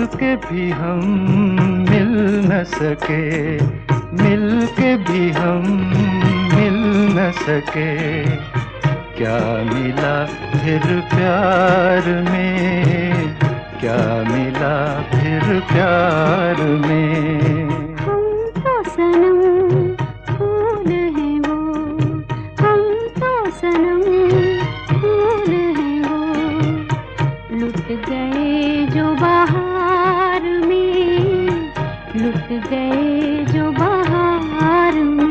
के भी हम मिल न सके, मिल के भी हम मिल न सके। क्या मिला फिर प्यार में, क्या मिला फिर प्यार में। हम तो सनम फूल हैं वो, हम तो सनम फूल हैं वो, लुट गए जो बहार में, लुट गए जो बहार में।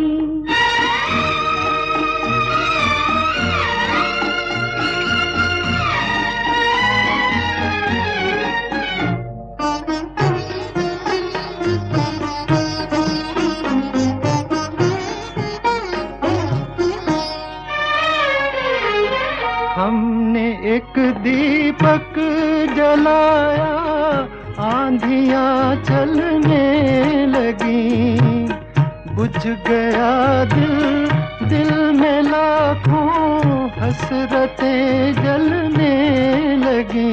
हमने एक दीपक जलाया, आंधियां चलने लगी। बुझ गया दिल, दिल में लाखों हसरतें जलने लगी,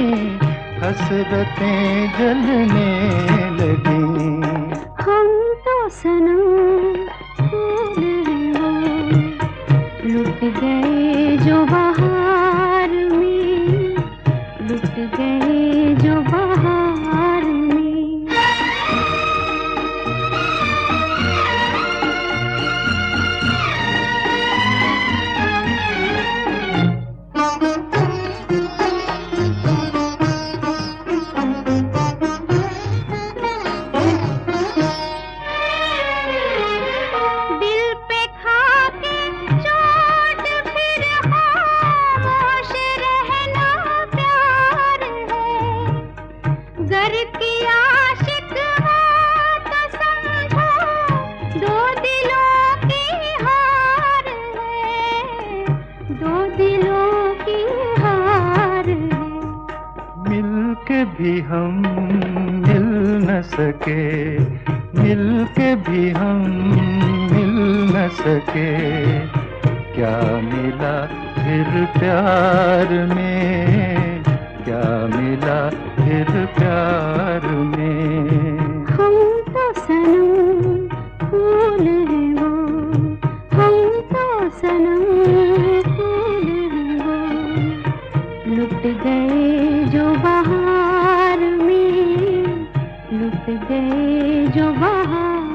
हसरतें जलने लगी। हम तो सनम फूल हैं वो, लुट गए जो बहार में, लुट गए जो बहार में। दिल पे खाके चोट फिर खामोश रहना प्यार है, गर की आशिक हो तो समझो दो दिलों की हार है, दो दिलों की हार है। मिल के भी हम मिल न सके, मिल के भी हम मिल न सके। क्या मिला फिर प्यार में, क्या मिला फिर प्यार में। हम तो सनम फूल हैं वो, हम तो सनम फूल हैं वो, लुट गए जो बहार में, लुट गए जो बहार